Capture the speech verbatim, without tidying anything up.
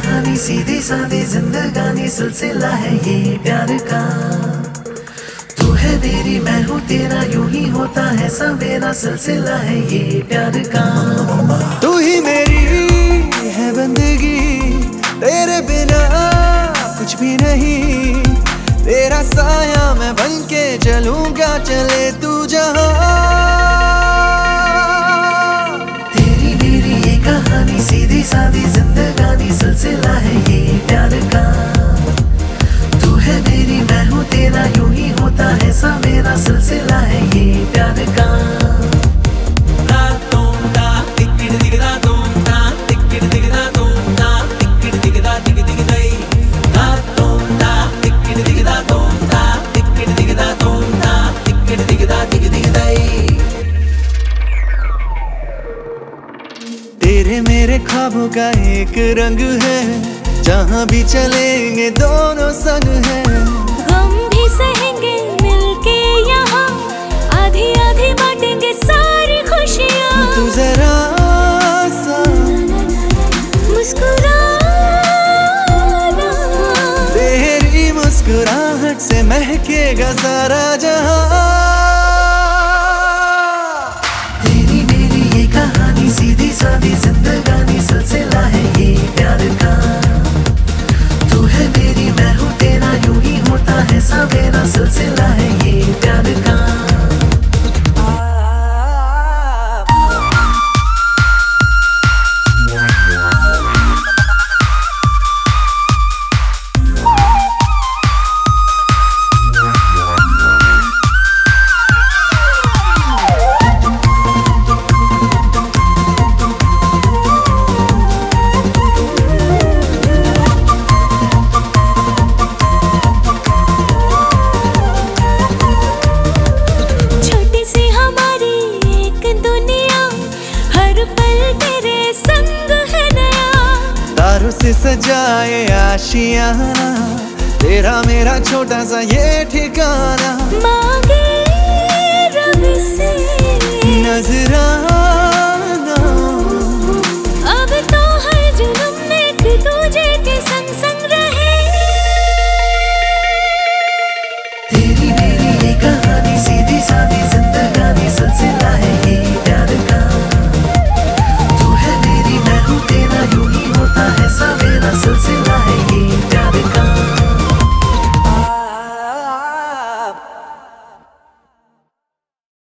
कहानी सीधी सादी जिंदगानी सिलसिला है ये प्यार का। तू है मेरी मैं हूँ तेरा यूं ही होता है सवेरा सिलसिला है ये प्यार का। तू ही मेरी है बंदगी तेरे बिना कुछ भी नहीं। तेरा साया मैं बनके चलूंगा चले तू जहां। तेरी मेरी ये कहानी सीधी सादी जिंदगानी सिलसिला है ये प्यार का। तू है मेरी मैं हूँ तेरा यूं ही होता है सवेरा सिलसिला है ये प्यार का। तेरे मेरे ख्वाबों का एक रंग है जहाँ भी चलेंगे दोनों संग है। गम भी सहेंगे मिलके यहाँ आधी आधी बांटेंगे सारी खुशियाँ। तू जरा सा मुस्कुराना तेरी मुस्कुराहट से महकेगा सारा जहां। सीधी सादी जिंदगानी सिलसिला है ये प्यार का। तू है मेरी मैं हूँ तेरा यूं ही होता है सवेरा सिलसिला है ये प्यार का। तारों से सजाए आशियाना तेरा मेरा छोटा सा ये ठिकाना। मांगे रब से नजरा